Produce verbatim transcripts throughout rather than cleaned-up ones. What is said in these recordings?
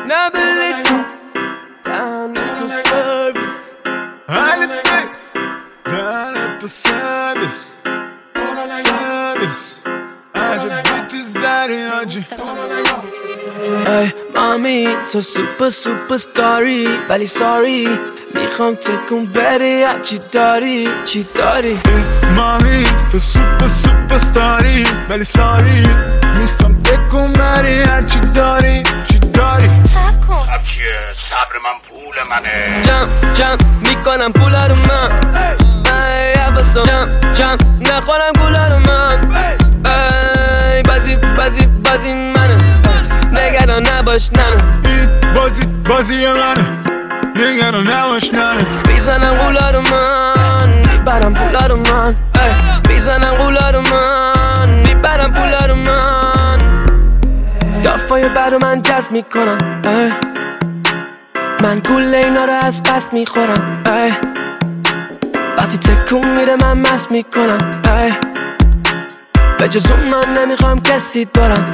نبلی تو دهن تو سرویس حالی بی دهن تو سرویس سرویس عجب بیتی زری آجی. ای مامی تو سوپر سوپر ستاری ولی ساری میخوام تکون بری چی داری چی داری. مامی تو سوپر سوپر ستاری ولی ساری میخوام تکون بری هرچی داری چی داری. صبر کن صبر چیه؟ صبر من پول منه. جم جم میکنم پولا رو من ای عباسم جم جم نخورم گولا رو من ای بازی بازی بازی منه نگران نباش ننه. این بازی بازی منه نگران نباش ننه. میزنم غولا رو من میبرم پولا رو من میزنم غولا رو من میبرم پولا رو من. دافای برو من جذب میکنم من گول اینا رو از قصد میخورم وقتی تکون میره من مست میکنم به جز اون من نمیخوام کسی دارم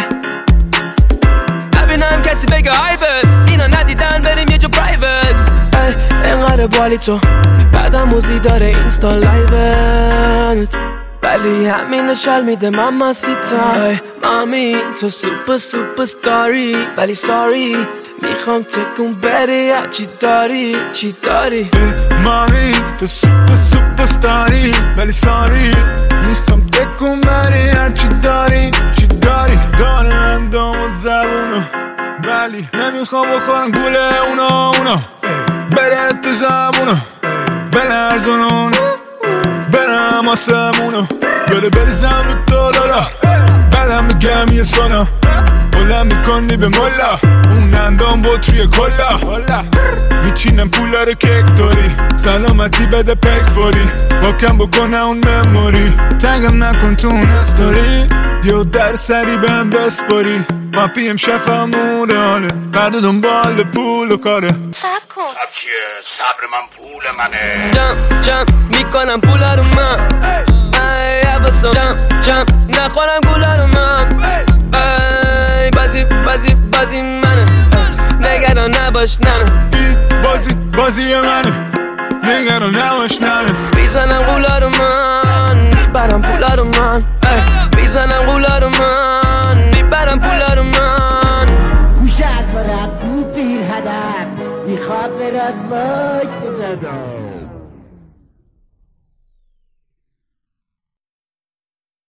نبینم کسی بگه هایبت اینا ندیدن بریم یه جو پرایوت اینقدر بالی تو بعدم موزی داره اینستا لایوت ولی همین شال میده ماما سیتا. مامی تو سوپر سوپر ستاری ولی ساری میخوام تکون بری چی داری چی داری. مامی تو سوپر سوپر ستاری ولی ساری میخوام تکون بری هرچی داری چی داری. داره اندام و زبونو ولی نمیخوام بخورم گوله اونا اونا بره تو زبونو بلرزونو برم آسمونو بره بریزم رو تو لالا بعدم بگم یه سونا بلند میکنی به ملا اون اندام بطری کلا میچینم پولا رو که اکتوری سلامتی بده پک فوری با کم بکنه اون مموری تنگم نکن تو اون استوری یه در سری بهم بسپاری ما پیم شفمون حاله فرد دنبال پول و کاره. صبر کن صبر چیه؟ صبر من پول منه. جم جم میکنم پولا رو من ای عباسم جم جم نخورم گولا رو من ای بازی بازی بازی منه نگران نباش ننه. این بازی بازی منه نگران نباش ننه. میزنم غولا رو من میبرم پولا رو من